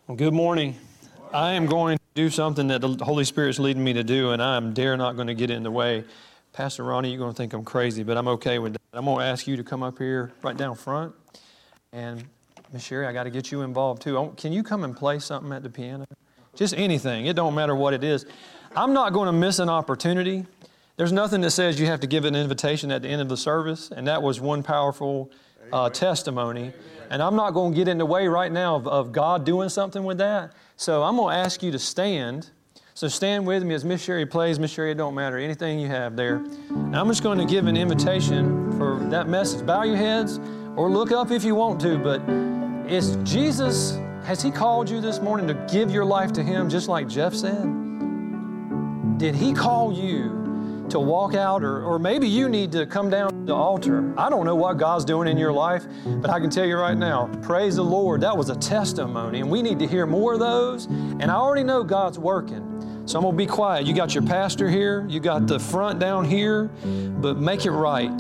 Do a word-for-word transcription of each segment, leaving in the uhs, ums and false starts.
Well, good morning. I am going to do something that the Holy Spirit is leading me to do, and I am dare not going to get in the way. Pastor Ronnie, you're going to think I'm crazy, but I'm okay with that. I'm going to ask you to come up here right down front. And Miss Sherry, I got to get you involved too. Can you come and play something at the piano? Just anything. It don't matter what it is. I'm not going to miss an opportunity. There's nothing that says you have to give an invitation at the end of the service, and that was one powerful uh, testimony. And I'm not going to get in the way right now of, of God doing something with that. So I'm going to ask you to stand. So stand with me as Miss Sherry plays. Miss Sherry, it don't matter. Anything you have there. And I'm just going to give an invitation for that message. Bow your heads or look up if you want to. But it's Jesus. Has He called you this morning to give your life to Him just like Jeff said? Did He call you to walk out, or, or maybe you need to come down to the altar? I don't know what God's doing in your life, but I can tell you right now, praise the Lord, that was a testimony, and we need to hear more of those, and I already know God's working. So I'm going to be quiet. You got your pastor here, you got the front down here, but make it right.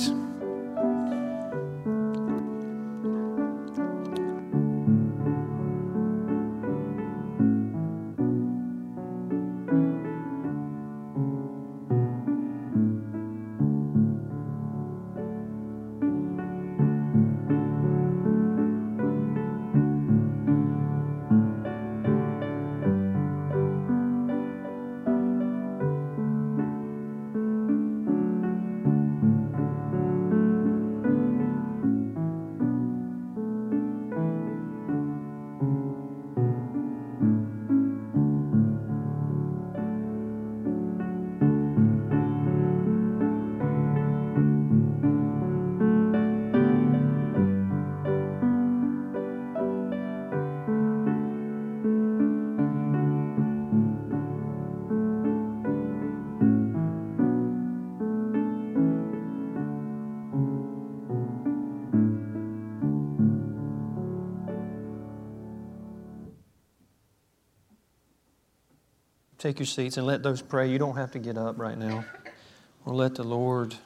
Take your seats and let those pray. You don't have to get up right now. We'll let the Lord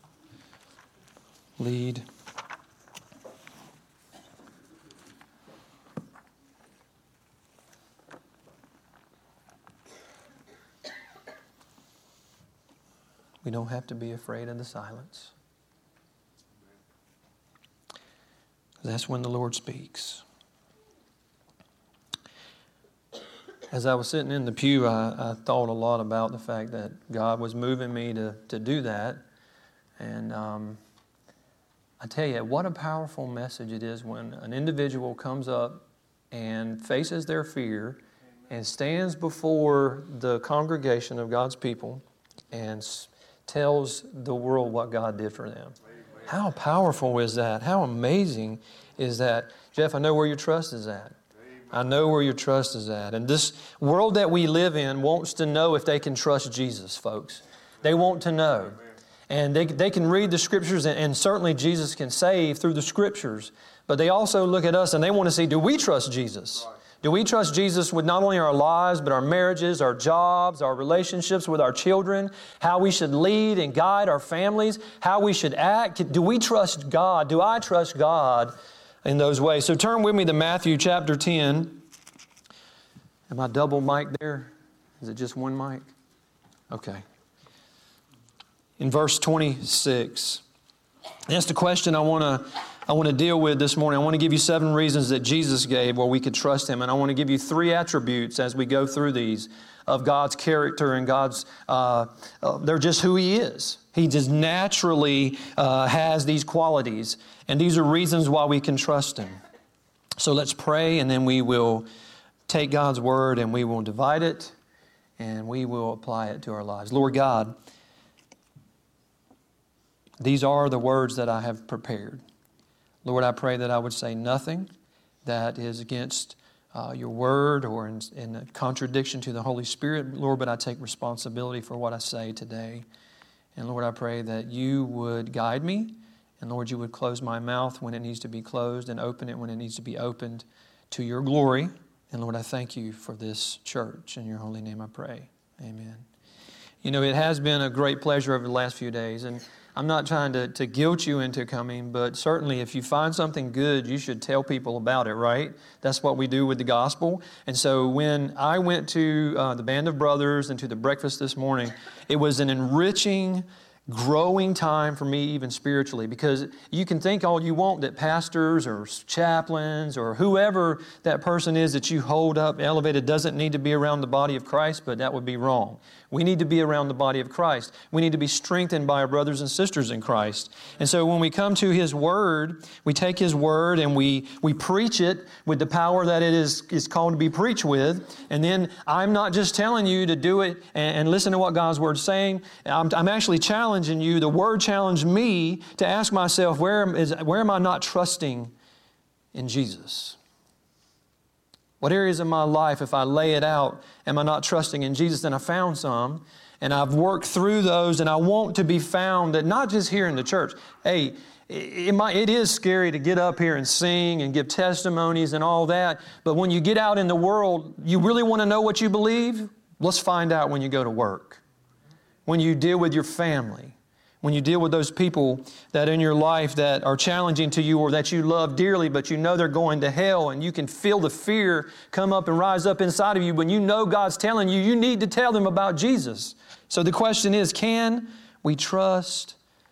lead. We don't have to be afraid of the silence. That's when the Lord speaks. As I was sitting in the pew, I, I thought a lot about the fact that God was moving me to, to do that. And um, I tell you, what a powerful message it is when an individual comes up and faces their fear and stands before the congregation of God's people and s- tells the world what God did for them. How powerful is that? How amazing is that? Jeff, I know where your trust is at. I know where your trust is at. And this world that we live in wants to know if they can trust Jesus, folks. They want to know. And they, they can read the Scriptures, and, and certainly Jesus can save through the Scriptures. But they also look at us and they want to see, do we trust Jesus? Do we trust Jesus with not only our lives, but our marriages, our jobs, our relationships with our children, how we should lead and guide our families, how we should act? Do we trust God? Do I trust God in those ways? So turn with me to Matthew chapter ten. Am I double mic there? Is it just one mic? Okay. In verse twenty-six. That's the question I want to I want to deal with this morning. I want to give you seven reasons that Jesus gave where we could trust Him. And I want to give you three attributes as we go through these of God's character and God's, uh, uh, they're just who He is. He just naturally uh, has these qualities. And these are reasons why we can trust Him. So let's pray, and then we will take God's Word and we will divide it and we will apply it to our lives. Lord God, these are the words that I have prepared. Lord, I pray that I would say nothing that is against uh, your word or in, in contradiction to the Holy Spirit, Lord, but I take responsibility for what I say today. And Lord, I pray that you would guide me, and Lord, you would close my mouth when it needs to be closed and open it when it needs to be opened to your glory. And Lord, I thank you for this church. In your holy name I pray. Amen. You know, it has been a great pleasure over the last few days, and I'm not trying to, to guilt you into coming, but certainly if you find something good, you should tell people about it, right? That's what we do with the gospel. And so when I went to uh, the Band of Brothers and to the breakfast this morning, it was an enriching, growing time for me even spiritually, because you can think all you want that pastors or chaplains or whoever that person is that you hold up elevated doesn't need to be around the body of Christ, but that would be wrong. We need to be around the body of Christ. We need to be strengthened by our brothers and sisters in Christ. And so when we come to His Word, we take His Word and we, we preach it with the power that it is, is called to be preached with. And then I'm not just telling you to do it and, and listen to what God's Word is saying. I'm, I'm actually challenging you. The Word challenged me to ask myself, where is, where am I not trusting in Jesus? What areas of my life, if I lay it out, am I not trusting in Jesus? And I found some, and I've worked through those, and I want to be found that not just here in the church. Hey, it, might, it is scary to get up here and sing and give testimonies and all that, but when you get out in the world, you really want to know what you believe? Let's find out when you go to work, when you deal with your family, when you deal with those people that in your life that are challenging to you or that you love dearly, but you know they're going to hell, and you can feel the fear come up and rise up inside of you when you know God's telling you, you need to tell them about Jesus. So the question is, can we trust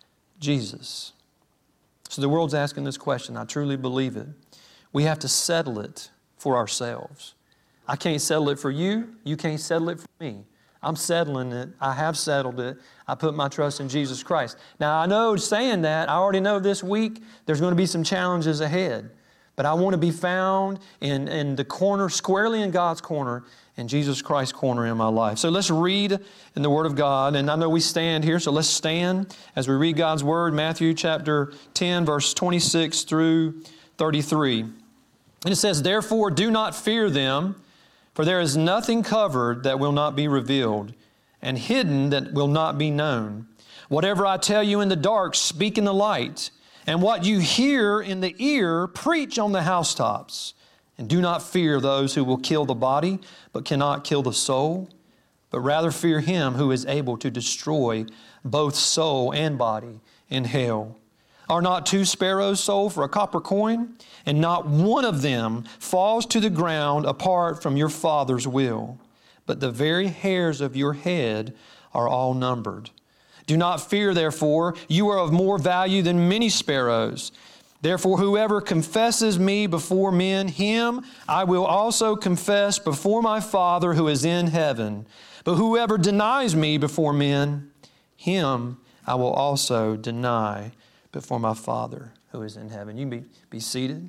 Jesus? So the world's asking this question. I truly believe it. We have to settle it for ourselves. I can't settle it for you. You can't settle it for me. I'm settling it. I have settled it. I put my trust in Jesus Christ. Now, I know saying that, I already know this week there's going to be some challenges ahead. But I want to be found in, in the corner, squarely in God's corner, in Jesus Christ's corner in my life. So let's read in the Word of God. And I know we stand here, so let's stand as we read God's Word, Matthew chapter ten, verse twenty-six through thirty-three. And it says, "Therefore do not fear them, for there is nothing covered that will not be revealed, and hidden that will not be known. Whatever I tell you in the dark, speak in the light, and what you hear in the ear, preach on the housetops. And do not fear those who will kill the body, but cannot kill the soul, but rather fear Him who is able to destroy both soul and body in hell. Are not two sparrows sold for a copper coin? And not one of them falls to the ground apart from your Father's will. But the very hairs of your head are all numbered. Do not fear, therefore, you are of more value than many sparrows. Therefore, whoever confesses me before men, him I will also confess before my Father who is in heaven. But whoever denies me before men, him I will also deny before my Father who is in heaven." You can be, be seated.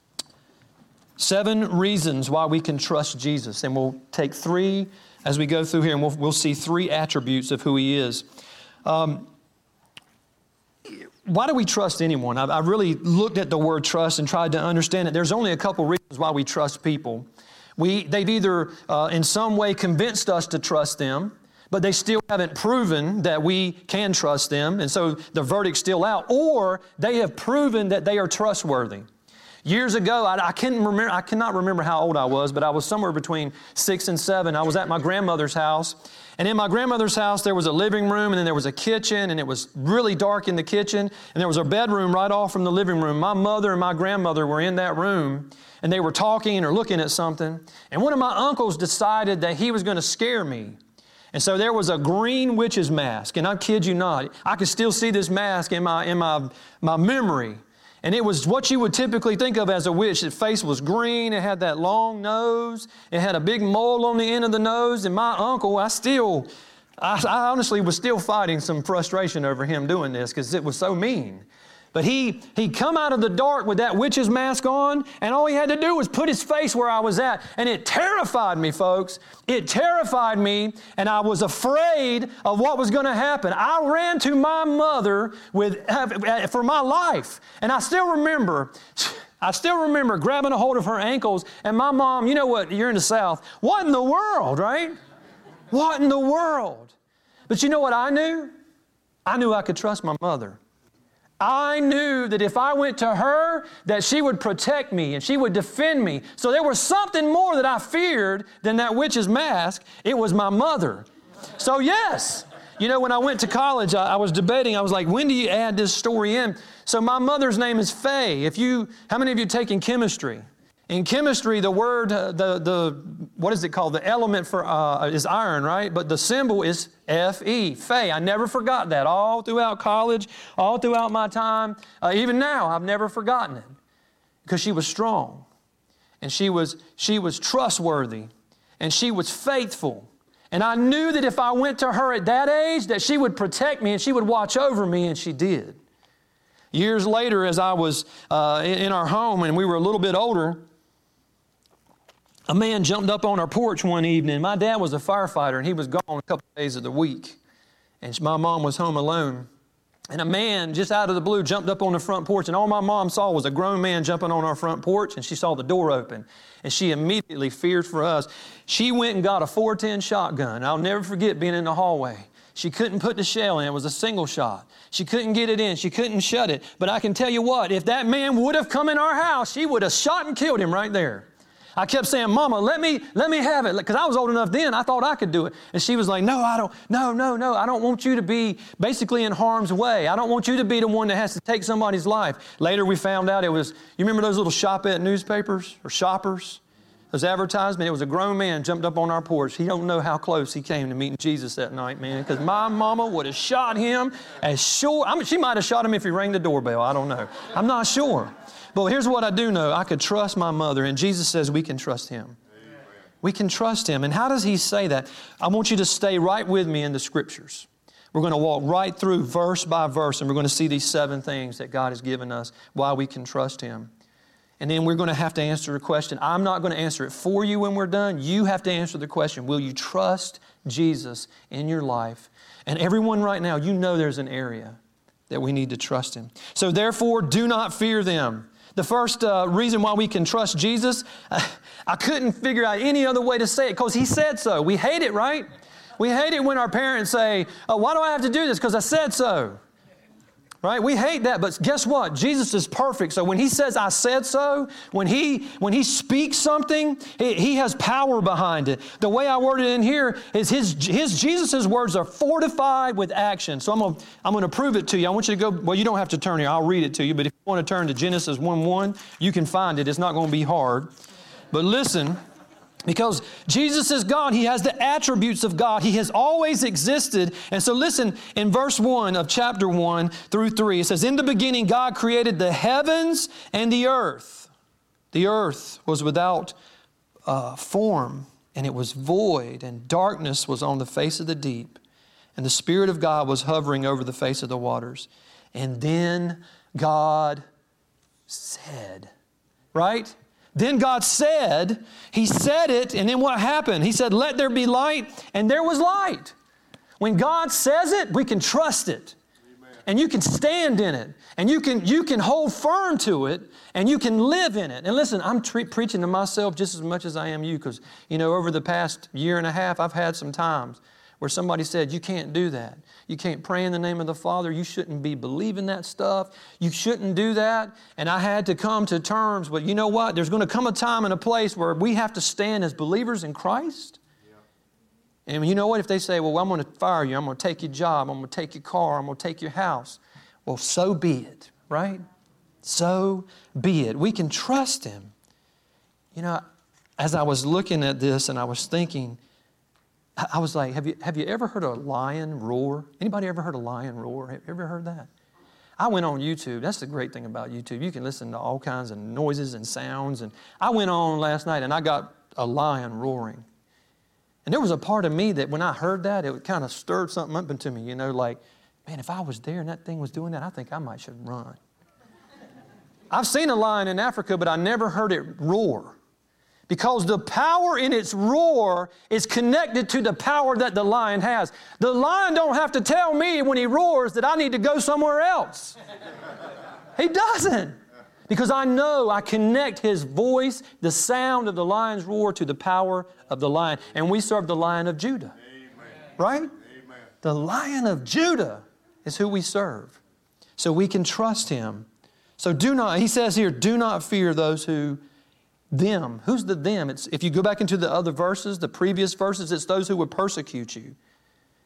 Seven reasons why we can trust Jesus. And we'll take three as we go through here, and we'll, we'll see three attributes of who He is. Um, why do we trust anyone? I've, I've really looked at the word trust and tried to understand it. There's only a couple reasons why we trust people. We, they've either uh, in some way convinced us to trust them, but they still haven't proven that we can trust them, and so the verdict's still out, or they have proven that they are trustworthy. Years ago, I, I, can't remember, I cannot remember how old I was, but I was somewhere between six and seven. I was at my grandmother's house, and in my grandmother's house, there was a living room, and then there was a kitchen, and it was really dark in the kitchen, and there was a bedroom right off from the living room. My mother and my grandmother were in that room, and they were talking or looking at something, and one of my uncles decided that he was going to scare me. And so there was a green witch's mask, and I kid you not, I could still see this mask in my, in my, my memory. And it was what you would typically think of as a witch. Its face was green. It had that long nose. It had a big mole on the end of the nose. And my uncle, I still, I, I honestly was still fighting some frustration over him doing this because it was so mean. But he, he'd come out of the dark with that witch's mask on, and all he had to do was put his face where I was at. And it terrified me, folks. It terrified me, and I was afraid of what was going to happen. I ran to my mother with, uh, for my life. And I still remember, I still remember grabbing a hold of her ankles, and my mom, you know what, you're in the South. What in the world, right? What in the world? But you know what I knew? I knew I could trust my mother. I knew that if I went to her, that she would protect me and she would defend me. So there was something more that I feared than that witch's mask. It was my mother. So yes, You know, when I went to college, I, I was debating. I was like, when do you add this story in? So my mother's name is Faye. If you, how many of you taken chemistry? In chemistry, the word, uh, the, the, what is it called? The element for, uh, is iron, right? But the symbol is F E, Faye. I never forgot that all throughout college, all throughout my time. Uh, even now, I've never forgotten it because she was strong and she was, she was trustworthy and she was faithful. And I knew that if I went to her at that age, that she would protect me and she would watch over me, and she did. Years later, as I was uh, in our home and we were a little bit older, a man jumped up on our porch one evening. My dad was a firefighter and he was gone a couple of days of the week. And my mom was home alone. And a man just out of the blue jumped up on the front porch, and all my mom saw was a grown man jumping on our front porch, and she saw the door open. And she immediately feared for us. She went and got a four ten shotgun. I'll never forget being in the hallway. She couldn't put the shell in. It was a single shot. She couldn't get it in. She couldn't shut it. But I can tell you what, if that man would have come in our house, she would have shot and killed him right there. I kept saying, Mama, let me, let me have it. Because I was old enough then, I thought I could do it. And she was like, no, I don't, no, no, no. I don't want you to be basically in harm's way. I don't want you to be the one that has to take somebody's life. Later we found out it was, you remember those little shopette newspapers or shoppers? Those advertisements? It was a grown man jumped up on our porch. He don't know how close he came to meeting Jesus that night, man. Because my mama would have shot him as sure. I mean, she might have shot him if he rang the doorbell. I don't know. I'm not sure. But here's what I do know. I could trust my mother, and Jesus says we can trust Him. Amen. We can trust Him. And how does He say that? I want you to stay right with me in the Scriptures. We're going to walk right through verse by verse, and we're going to see these seven things that God has given us why we can trust Him. And then we're going to have to answer the question. I'm not going to answer it for you when we're done. You have to answer the question, will you trust Jesus in your life? And everyone right now, you know there's an area that we need to trust Him. So therefore, do not fear them. The first uh, reason why we can trust Jesus, uh, I couldn't figure out any other way to say it because He said so. We hate it, right? We hate it when our parents say, oh, why do I have to do this? Because I said so. Right? We hate that, but guess what? Jesus is perfect. So when He says, I said so, when He when He speaks something, He, he has power behind it. The way I worded it in here is His, his Jesus' words are fortified with action. So I'm going I'm going to prove it to you. I want you to go, well, you don't have to turn here. I'll read it to you. But if you want to turn to Genesis one one, you can find it. It's not going to be hard. But listen, because Jesus is God, He has the attributes of God. He has always existed. And so listen, in verse one of chapter one through three, it says, in the beginning, God created the heavens and the earth. The earth was without uh, form, and it was void, and darkness was on the face of the deep. And the Spirit of God was hovering over the face of the waters. And then God said, right? Then God said, He said it, and then what happened? He said, let there be light, and there was light. When God says it, we can trust it. Amen. And you can stand in it, and you can, you can hold firm to it, and you can live in it. And listen, I'm tre- preaching to myself just as much as I am you, because, you know, over the past year and a half, I've had some times where somebody said, you can't do that. You can't pray in the name of the Father. You shouldn't be believing that stuff. You shouldn't do that. And I had to come to terms with, you know what? There's going to come a time and a place where we have to stand as believers in Christ. Yeah. And you know what? If they say, well, I'm going to fire you. I'm going to take your job. I'm going to take your car. I'm going to take your house. Well, so be it, right? So be it. We can trust Him. You know, as I was looking at this and I was thinking, I was like, have you, have you ever heard a lion roar? Anybody ever heard a lion roar? Have you ever heard that? I went on YouTube. That's the great thing about YouTube. You can listen to all kinds of noises and sounds. And I went on last night and I got a lion roaring. And there was a part of me that when I heard that, it kind of stirred something up into me, you know, like, man, if I was there and that thing was doing that, I think I might should run. I've seen a lion in Africa, but I never heard it roar. Because the power in its roar is connected to the power that the lion has. The lion don't have to tell me when he roars that I need to go somewhere else. He doesn't. Because I know I connect his voice, the sound of the lion's roar, to the power of the lion. And we serve the Lion of Judah. Amen. Right? Amen. The Lion of Judah is who we serve. So we can trust Him. So do not, he says here, do not fear those who them. Who's the them? It's, if you go back into the other verses, the previous verses, it's those who would persecute you.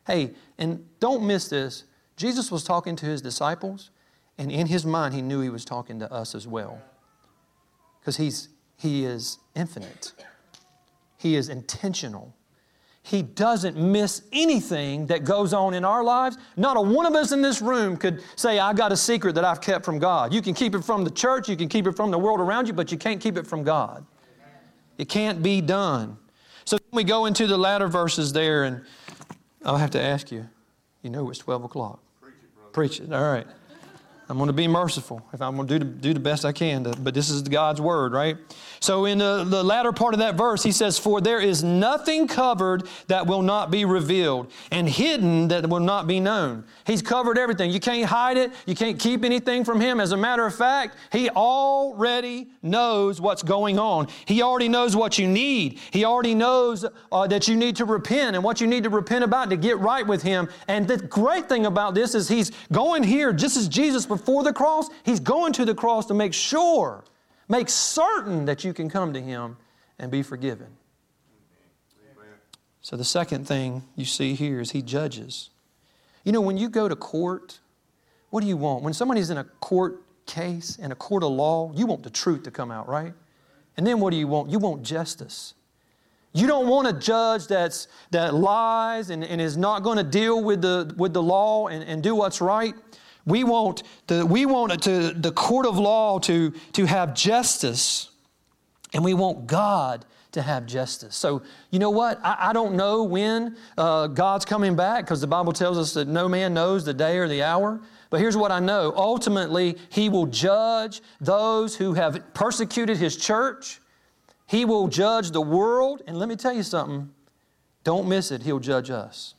Hey, and don't miss this. Jesus was talking to his disciples, and in his mind, he knew he was talking to us as well. Because he's he is infinite. He is intentional. He doesn't miss anything that goes on in our lives. Not a one of us in this room could say, I got a secret that I've kept from God. You can keep it from the church, you can keep it from the world around you, but you can't keep it from God. It can't be done. So we go into the latter verses there, and I'll have to ask you, you know it's twelve o'clock. Preach it, brother. Preach it, all right. I'm going to be merciful. If I'm going to do the, do the best I can, to, but this is God's word, right? So in the, the latter part of that verse, he says, for there is nothing covered that will not be revealed, and hidden that will not be known. He's covered everything. You can't hide it. You can't keep anything from him. As a matter of fact, he already knows what's going on. He already knows what you need. He already knows uh, that you need to repent and what you need to repent about to get right with him. And the great thing about this is he's going here, just as Jesus before the cross, he's going to the cross to make sure, make certain that you can come to him and be forgiven. Amen. So the second thing you see here is he judges. You know, when you go to court, what do you want? When somebody's in a court case, in a court of law, you want the truth to come out, right? And then what do you want? You want justice. You don't want a judge that's that lies and, and is not going to deal with the with the law and, and do what's right. We want the we want to, the court of law to, to have justice, and we want God to have justice. So, you know what? I, I don't know when uh, God's coming back, because the Bible tells us that no man knows the day or the hour. But here's what I know. Ultimately, he will judge those who have persecuted his church. He will judge the world. And let me tell you something. Don't miss it. He'll judge us.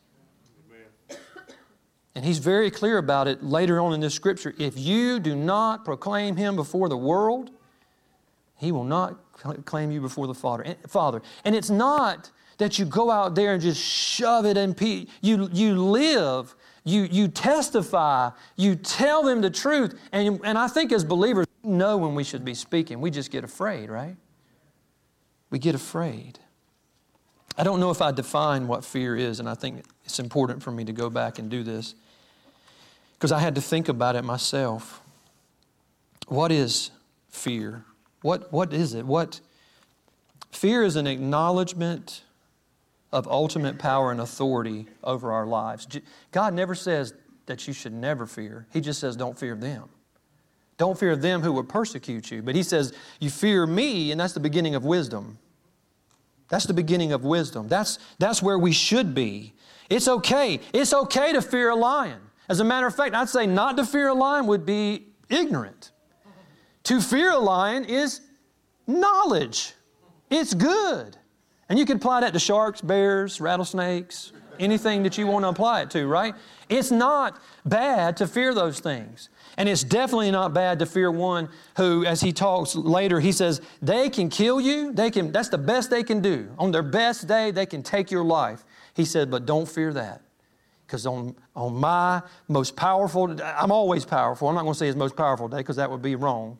And he's very clear about it later on in this scripture. If you do not proclaim him before the world, he will not claim you before the Father. Father. And it's not that you go out there and just shove it in pe- you you live, you you testify, you tell them the truth. And, and I think as believers, we know when we should be speaking. We just get afraid, right? We get afraid. I don't know if I define what fear is, and I think it's important for me to go back and do this, because I had to think about it myself. What is fear? What what is it? What fear is an acknowledgement of ultimate power and authority over our lives. God never says that you should never fear. He just says don't fear them. Don't fear them who will persecute you. But he says you fear me, and that's the beginning of wisdom. That's the beginning of wisdom. That's, that's where we should be. It's okay. It's okay to fear a lion. As a matter of fact, I'd say not to fear a lion would be ignorant. To fear a lion is knowledge. It's good. And you can apply that to sharks, bears, rattlesnakes, anything that you want to apply it to, right? It's not bad to fear those things. And it's definitely not bad to fear one who, as he talks later, he says, they can kill you. They can. That's the best they can do. On their best day, they can take your life. He said, but don't fear that. Because on, on my most powerful, I'm always powerful. I'm not going to say his most powerful day because that would be wrong.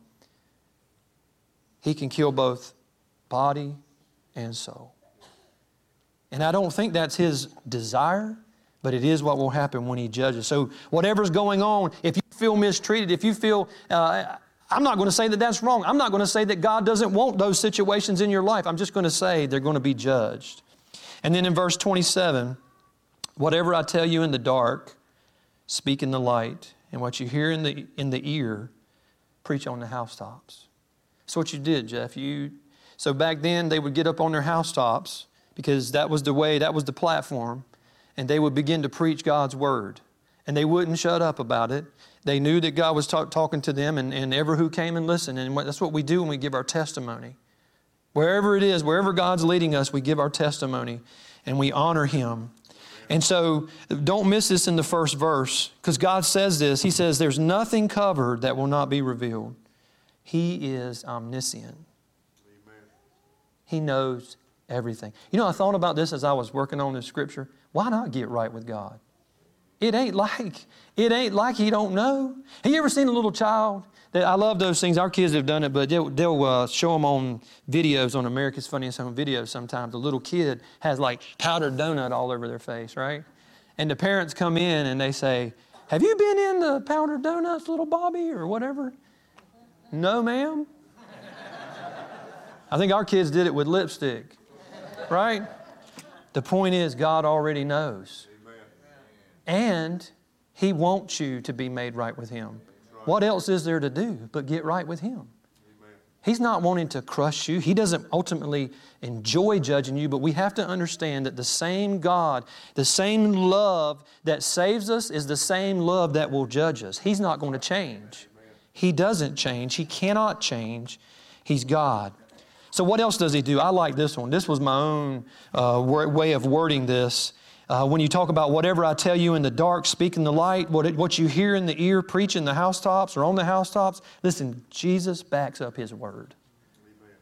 He can kill both body and soul. And I don't think that's his desire, but it is what will happen when he judges. So whatever's going on, if you feel mistreated, if you feel, uh, I'm not going to say that that's wrong. I'm not going to say that God doesn't want those situations in your life. I'm just going to say they're going to be judged. And then in verse twenty-seven, whatever I tell you in the dark, speak in the light. And what you hear in the in the ear, preach on the housetops. That's what you did, Jeff. You so back then they would get up on their housetops because that was the way, that was the platform, and they would begin to preach God's word. And they wouldn't shut up about it. They knew that God was talk, talking to them, and, and ever who came and listened. And that's what we do when we give our testimony. Wherever it is, wherever God's leading us, we give our testimony and we honor Him. And so don't miss this in the first verse, because God says this. He says, there's nothing covered that will not be revealed. He is omniscient. Amen. He knows everything. You know, I thought about this as I was working on this scripture. Why not get right with God? It ain't like, it ain't like He don't know. Have you ever seen a little child? That, I love those things. Our kids have done it, but they'll, they'll uh, show them on videos, on America's Funniest Home Videos sometimes. The little kid has like powdered donut all over their face, right? and the parents come in and they say, have you been in the Powdered Donuts, little Bobby, or whatever? No, ma'am. I think our kids did it with lipstick, right? The point is, God already knows. And He wants you to be made right with Him. What else is there to do but get right with Him? He's not wanting to crush you. He doesn't ultimately enjoy judging you, but we have to understand that the same God, the same love that saves us is the same love that will judge us. He's not going to change. He doesn't change. He cannot change. He's God. So what else does He do? I like this one. This was my own uh, way of wording this. Uh, when you talk about whatever I tell you in the dark, speak in the light, what, it, what you hear in the ear, preach in the housetops or on the housetops, listen, Jesus backs up His Word. Amen.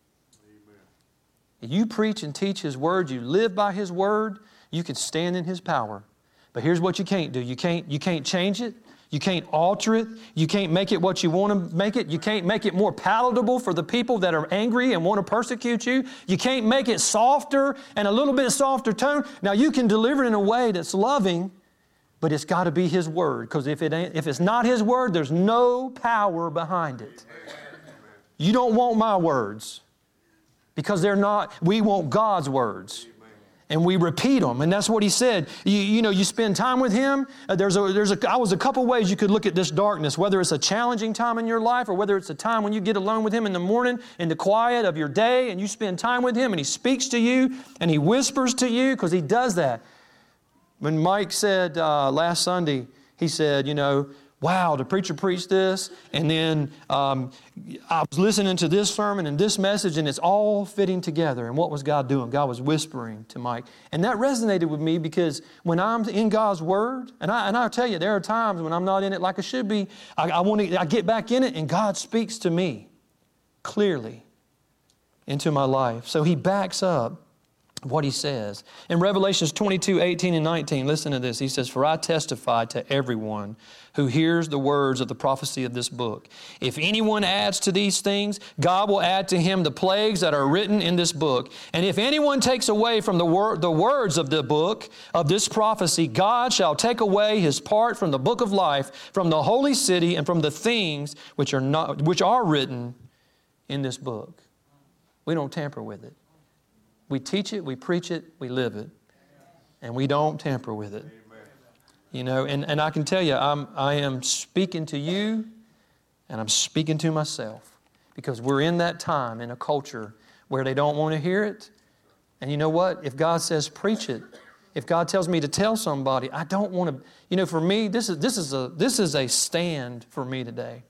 Amen. You preach and teach His Word, you live by His Word, you can stand in His power. But here's what you can't do. You can't, you can't change it. You can't alter it. You can't make it what you want to make it. You can't make it more palatable for the people that are angry and want to persecute you. You can't make it softer and a little bit softer tone. Now, you can deliver it in a way that's loving, but it's got to be His Word. Because if it ain't, if it's not His Word, there's no power behind it. You don't want my words because they're not. We want God's words. And we repeat them. And that's what He said. You, you know, you spend time with Him. Uh, there's a, there's a, I was a couple ways you could look at this darkness, whether it's a challenging time in your life or whether it's a time when you get alone with Him in the morning in the quiet of your day and you spend time with Him and He speaks to you and He whispers to you because He does that. When Mike said uh, last Sunday, he said, you know, wow, the preacher preached this, and then um, I was listening to this sermon and this message, and it's all fitting together. And what was God doing? God was whispering to Mike. And that resonated with me because when I'm in God's Word, and, I, and I'll tell you, there are times when I'm not in it like I should be, I, I, want to, I get back in it, and God speaks to me clearly into my life. So He backs up what He says. In Revelations twenty-two, eighteen and nineteen, listen to this. He says, for I testify to everyone who hears the words of the prophecy of this book. If anyone adds to these things, God will add to him the plagues that are written in this book. And if anyone takes away from the, wor- the words of the book of this prophecy, God shall take away his part from the book of life, from the holy city, and from the things which are not, which are written in this book. We don't tamper with it. We teach it, we preach it, we live it. And we don't tamper with it. You know, and, and I can tell you, I'm, I am speaking to you and I'm speaking to myself because we're in that time in a culture where they don't want to hear it. And you know what? If God says preach it, if God tells me to tell somebody, I don't want to, you know, for me, this is, this is a, this is a stand for me today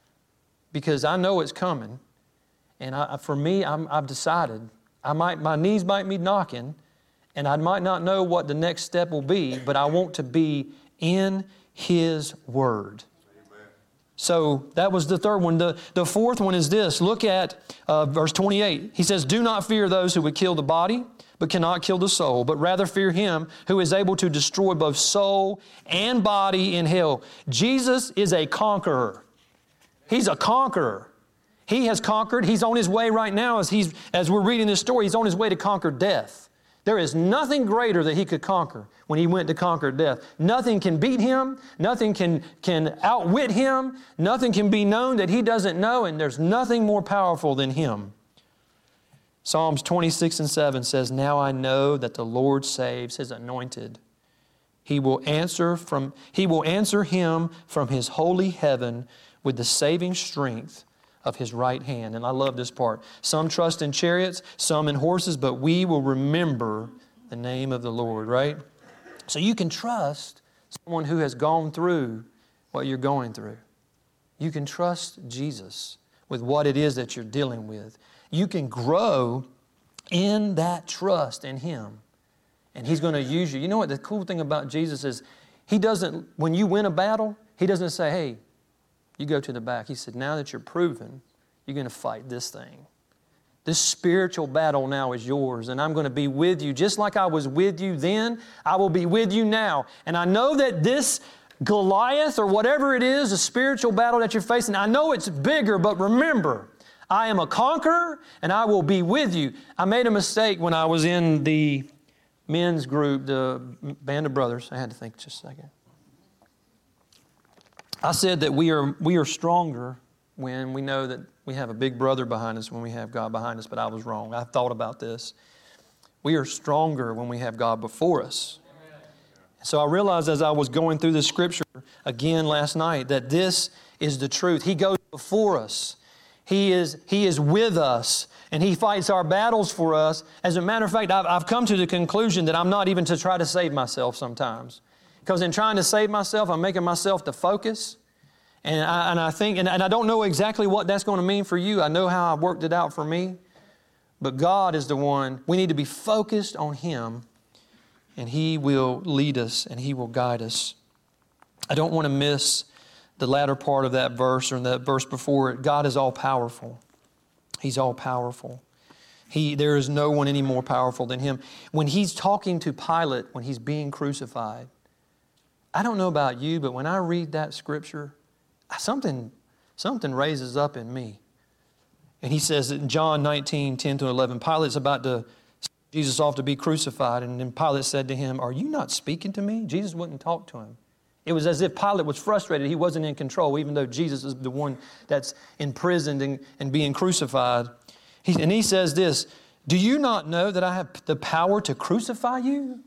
because I know it's coming. And I, for me, I'm, I've decided I might, my knees might be knocking, and I might not know what the next step will be, but I want to be in His Word. Amen. So that was the third one. The, the fourth one is this. Look at uh, verse twenty-eight. He says, do not fear those who would kill the body, but cannot kill the soul, but rather fear Him who is able to destroy both soul and body in hell. Jesus is a conqueror. He's a conqueror. He has conquered. He's on His way right now as, he's, as we're reading this story. He's on His way to conquer death. There is nothing greater that He could conquer when He went to conquer death. Nothing can beat Him. Nothing can, can outwit Him. Nothing can be known that He doesn't know, and there's nothing more powerful than Him. Psalms twenty-six and seven says, now I know that the Lord saves His anointed. He will answer from, He will answer him from His holy heaven with the saving strength of His right hand. And I love this part. Some trust in chariots, some in horses, but we will remember the name of the Lord, right? So you can trust someone who has gone through what you're going through. You can trust Jesus with what it is that you're dealing with. You can grow in that trust in Him. And He's going to use you. You know what the cool thing about Jesus is? He doesn't, when you win a battle, He doesn't say, hey, you go to the back. He said, now that you're proven, you're going to fight this thing. This spiritual battle now is yours, and I'm going to be with you. Just like I was with you then, I will be with you now. And I know that this Goliath or whatever it is, a spiritual battle that you're facing, I know it's bigger, but remember, I am a conqueror, and I will be with you. I made a mistake when I was in the men's group, the Band of Brothers, I had to think just a second. I said that we are we are stronger when we know that we have a big brother behind us, when we have God behind us, but I was wrong. I've thought about this. We are stronger when we have God before us. So I realized as I was going through the scripture again last night that this is the truth. He goes before us. He is, he is with us, and He fights our battles for us. As a matter of fact, I've, I've come to the conclusion that I'm not even to try to save myself sometimes. Because in trying to save myself, I'm making myself the focus. And I, and I think, and, and I don't know exactly what that's going to mean for you. I know how I worked it out for me. But God is the one. We need to be focused on Him, and He will lead us and He will guide us. I don't want to miss the latter part of that verse or that verse before it. God is all powerful. He's all powerful. He, there is no one any more powerful than Him. When He's talking to Pilate, when He's being crucified, I don't know about you, but when I read that scripture, something, something raises up in me. And he says in John nineteen, ten to eleven, Pilate's about to send Jesus off to be crucified. And then Pilate said to him, "Are you not speaking to me?" Jesus wouldn't talk to him. It was as if Pilate was frustrated. He wasn't in control, even though Jesus is the one that's imprisoned and, and being crucified. He, and he says this, "Do you not know that I have the power to crucify you?"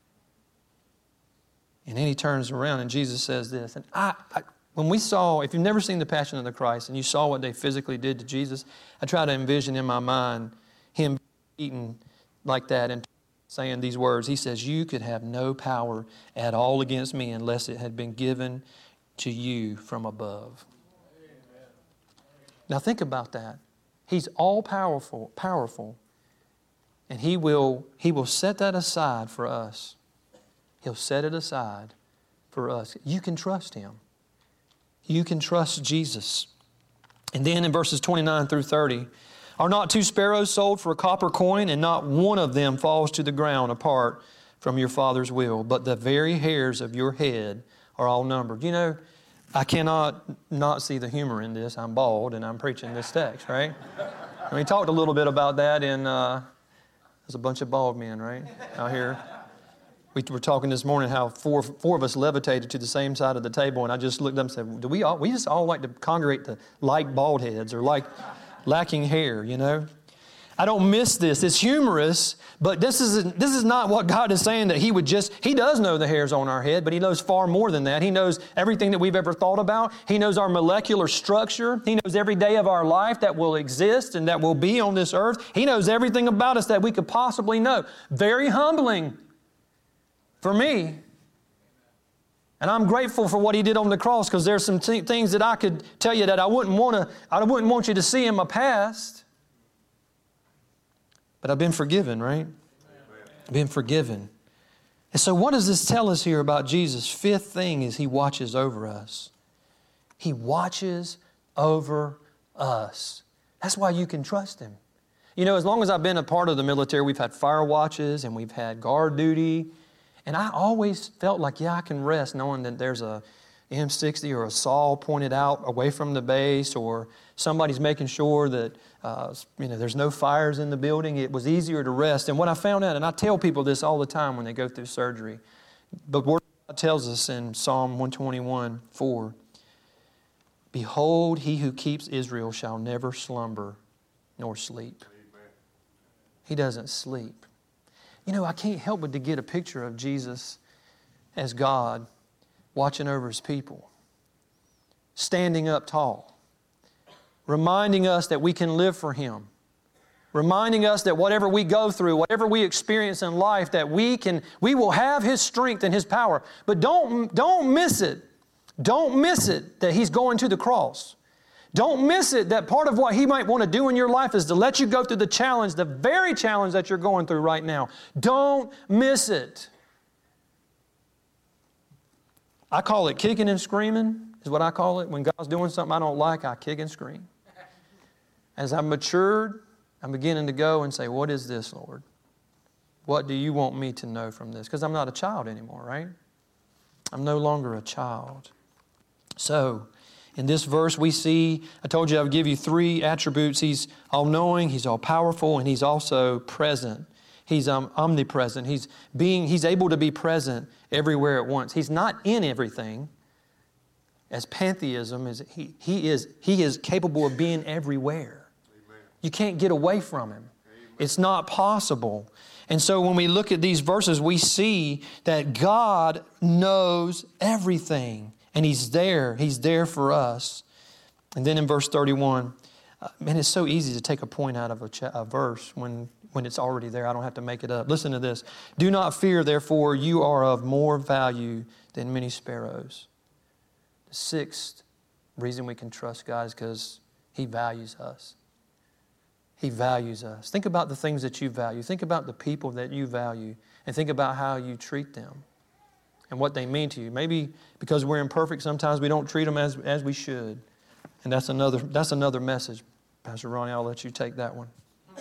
And then he turns around and Jesus says this, and I... I When we saw, if you've never seen The Passion of the Christ and you saw what they physically did to Jesus, I try to envision in my mind Him eating like that and saying these words. He says, "You could have no power at all against me unless it had been given to you from above." Amen. Now think about that. He's all powerful, powerful, and He will, He will set that aside for us. He'll set it aside for us. You can trust Him. You can trust Jesus. And then in verses twenty-nine through thirty, "Are not two sparrows sold for a copper coin, and not one of them falls to the ground apart from your Father's will? But the very hairs of your head are all numbered." You know, I cannot not see the humor in this. I'm bald and I'm preaching this text, right? And we talked a little bit about that in, uh, there's a bunch of bald men, right, out here. We were talking this morning how four four of us levitated to the same side of the table, and I just looked up and said, "Do we all? We just all like to congregate to like bald heads or like lacking hair, you know?" I don't miss this. It's humorous, but this is this is not what God is saying, that He would just. He does know the hairs on our head, but He knows far more than that. He knows everything that we've ever thought about. He knows our molecular structure. He knows every day of our life that will exist and that will be on this earth. He knows everything about us that we could possibly know. Very humbling for me. And I'm grateful for what He did on the cross, because there's some t- things that I could tell you that I wouldn't want to, I wouldn't want you to see in my past. But I've been forgiven, right? I've been forgiven. And so what does this tell us here about Jesus? Fifth thing is He watches over us. He watches over us. That's why you can trust Him. You know, as long as I've been a part of the military, we've had fire watches and we've had guard duty. And I always felt like, yeah, I can rest knowing that there's a M sixty or a saw pointed out away from the base, or somebody's making sure that uh, you know there's no fires in the building. It was easier to rest. And what I found out, and I tell people this all the time when they go through surgery, but the Word of God tells us in Psalm one twenty-one, four, "Behold, He who keeps Israel shall never slumber nor sleep." Amen. He doesn't sleep. You know, I can't help but to get a picture of Jesus as God watching over His people, standing up tall, reminding us that we can live for Him, reminding us that whatever we go through, whatever we experience in life, that we can, we will have His strength and His power. But don't, don't miss it. Don't miss it that He's going to the cross. Don't miss it that part of what He might want to do in your life is to let you go through the challenge, the very challenge that you're going through right now. Don't miss it. I call it kicking and screaming, is what I call it. When God's doing something I don't like, I kick and scream. As I've matured, I'm beginning to go and say, "What is this, Lord? What do you want me to know from this?" Because I'm not a child anymore, right? I'm no longer a child. So, in this verse we see, I told you I would give you three attributes. He's all-knowing, He's all-powerful, and He's also present. He's um, omnipresent. He's being. He's able to be present everywhere at once. He's not in everything. As pantheism is, he he is he is capable of being everywhere. Amen. You can't get away from Him. Amen. It's not possible. And so when we look at these verses, we see that God knows everything, and He's there. He's there for us. And then in verse thirty-one, uh, man, it's so easy to take a point out of a, cha- a verse when. When it's already there. I don't have to make it up. Listen to this. Do not fear, therefore, you are of more value than many sparrows. The sixth reason we can trust God is because He values us. He values us. Think about the things that you value. Think about the people that you value. And think about how you treat them and what they mean to you. Maybe because we're imperfect, sometimes we don't treat them as, as we should. And that's another, that's another message. Pastor Ronnie, I'll let you take that one.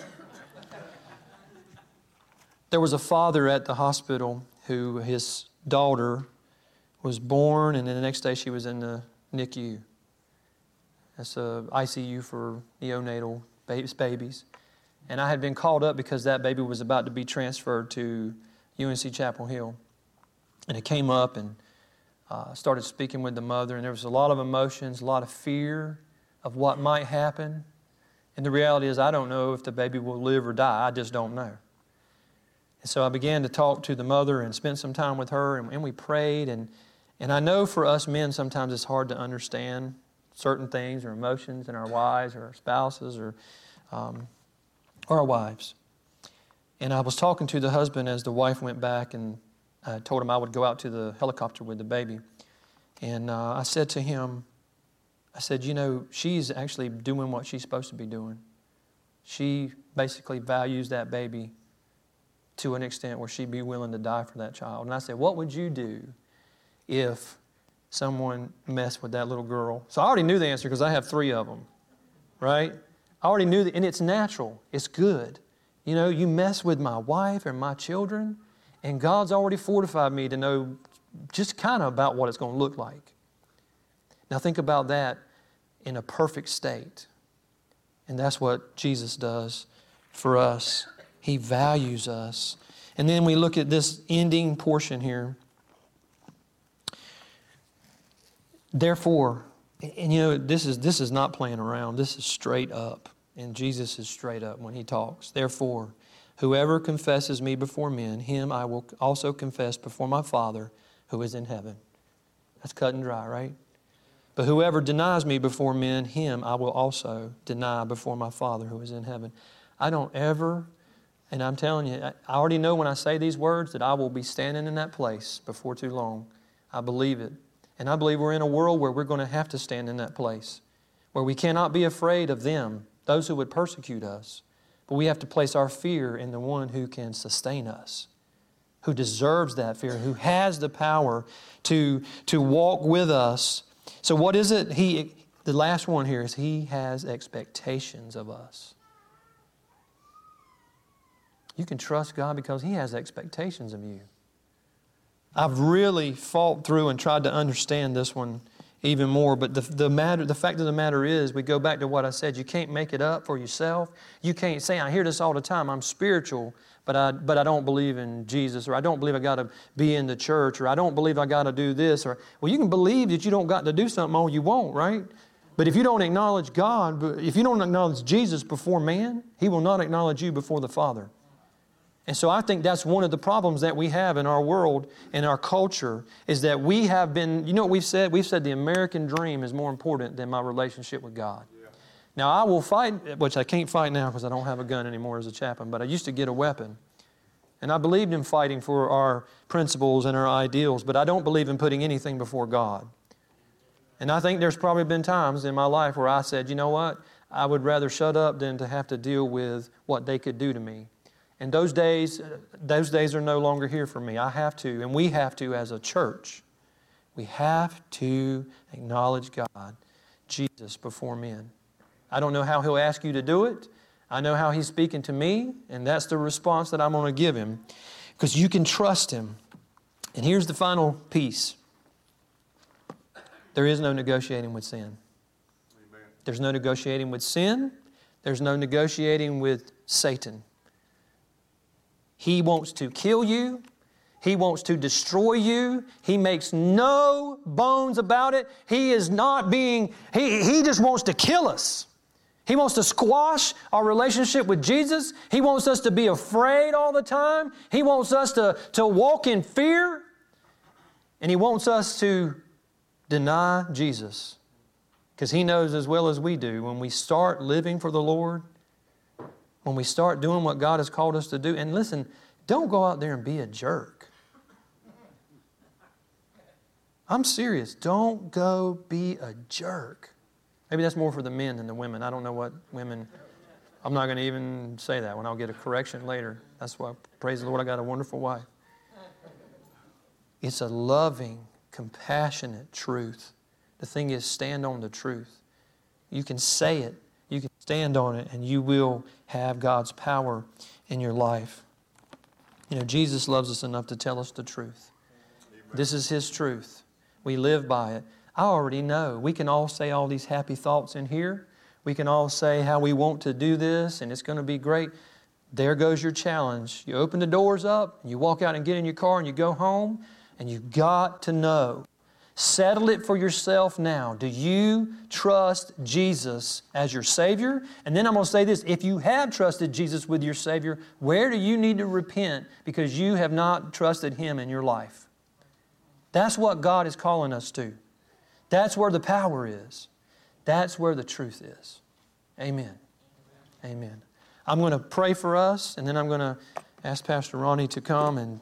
There was a father at the hospital who his daughter was born, and then the next day she was in the N I C U. That's a I C U for neonatal babies. And I had been called up because that baby was about to be transferred to U N C Chapel Hill. And it came up and uh, started speaking with the mother, and there was a lot of emotions, a lot of fear of what might happen. And the reality is I don't know if the baby will live or die. I just don't know. And so I began to talk to the mother and spent some time with her, and, and we prayed. And, and I know for us men, sometimes it's hard to understand certain things or emotions in our wives or our spouses or, um, or our wives. And I was talking to the husband as the wife went back, and I told him I would go out to the helicopter with the baby. And uh, I said to him, I said, you know, she's actually doing what she's supposed to be doing. She basically values that baby to an extent where she'd be willing to die for that child. And I said, what would you do if someone messed with that little girl? So I already knew the answer because I have three of them, right? I already knew that, and it's natural. It's good. You know, you mess with my wife or my children, and God's already fortified me to know just kind of about what it's going to look like. Now think about that in a perfect state. And that's what Jesus does for us. He values us. And then we look at this ending portion here. Therefore, and you know, this is this is not playing around. This is straight up. And Jesus is straight up when He talks. Therefore, whoever confesses me before men, him I will also confess before my Father who is in heaven. That's cut and dry, right? But whoever denies me before men, him I will also deny before my Father who is in heaven. I don't ever... And I'm telling you, I already know when I say these words that I will be standing in that place before too long. I believe it. And I believe we're in a world where we're going to have to stand in that place, where we cannot be afraid of them, those who would persecute us. But we have to place our fear in the one who can sustain us, who deserves that fear, who has the power to, to walk with us. So what is it? He, the last one here is He has expectations of us. You can trust God because He has expectations of you. I've really fought through and tried to understand this one even more. But the, the matter, the fact of the matter is, we go back to what I said. You can't make it up for yourself. You can't say, I hear this all the time, I'm spiritual, but I, but I don't believe in Jesus, or I don't believe I got to be in the church, or I don't believe I got to do this. Or well, you can believe that you don't got to do something all you want, right? But if you don't acknowledge God, if you don't acknowledge Jesus before man, He will not acknowledge you before the Father. And so I think that's one of the problems that we have in our world and our culture is that we have been, you know what we've said? We've said the American dream is more important than my relationship with God. Yeah. Now I will fight, which I can't fight now because I don't have a gun anymore as a chaplain, but I used to get a weapon. And I believed in fighting for our principles and our ideals, but I don't believe in putting anything before God. And I think there's probably been times in my life where I said, you know what? I would rather shut up than to have to deal with what they could do to me. And those days, those days are no longer here for me. I have to, and we have to as a church, we have to acknowledge God, Jesus, before men. I don't know how He'll ask you to do it. I know how He's speaking to me, and that's the response that I'm going to give Him, because you can trust Him. And here's the final piece. There is no negotiating with sin. Amen. There's no negotiating with sin. There's no negotiating with Satan. He wants to kill you. He wants to destroy you. He makes no bones about it. He is not being, he, he just wants to kill us. He wants to squash our relationship with Jesus. He wants us to be afraid all the time. He wants us to, to walk in fear. And He wants us to deny Jesus. Because He knows as well as we do, when we start living for the Lord, when we start doing what God has called us to do, and listen, don't go out there and be a jerk. I'm serious. Don't go be a jerk. Maybe that's more for the men than the women. I don't know what women... I'm not going to even say that when I'll get a correction later. That's why, praise the Lord, I got a wonderful wife. It's a loving, compassionate truth. The thing is, stand on the truth. You can say it. You can stand on it, and you will have God's power in your life. You know, Jesus loves us enough to tell us the truth. This is His truth. We live by it. I already know. We can all say all these happy thoughts in here. We can all say how we want to do this and it's going to be great. There goes your challenge. You open the doors up, you walk out and get in your car and you go home, and you've got to know. Settle it for yourself now. Do you trust Jesus as your Savior? And then I'm going to say this. If you have trusted Jesus with your Savior, where do you need to repent because you have not trusted Him in your life? That's what God is calling us to. That's where the power is. That's where the truth is. Amen. Amen. I'm going to pray for us, and then I'm going to ask Pastor Ronnie to come and,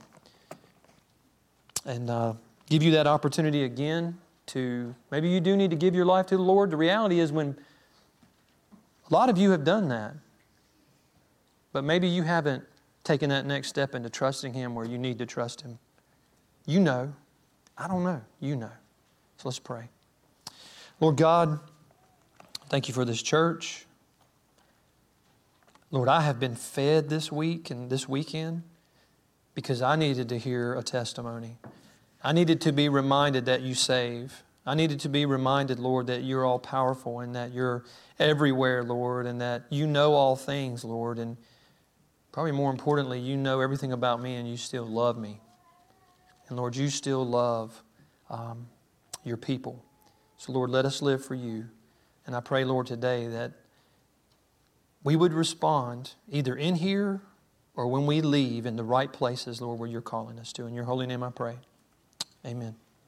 and uh, give you that opportunity again to, maybe you do need to give your life to the Lord. The reality is when a lot of you have done that, but maybe you haven't taken that next step into trusting Him where you need to trust Him. You know. I don't know. You know. So let's pray. Lord God, thank You for this church. Lord, I have been fed this week and this weekend because I needed to hear a testimony. I needed to be reminded that You save. I needed to be reminded, Lord, that You're all powerful and that You're everywhere, Lord, and that You know all things, Lord. And probably more importantly, You know everything about me and You still love me. And Lord, You still love um, Your people. So Lord, let us live for You. And I pray, Lord, today that we would respond either in here or when we leave in the right places, Lord, where You're calling us to. In Your holy name I pray. Amen.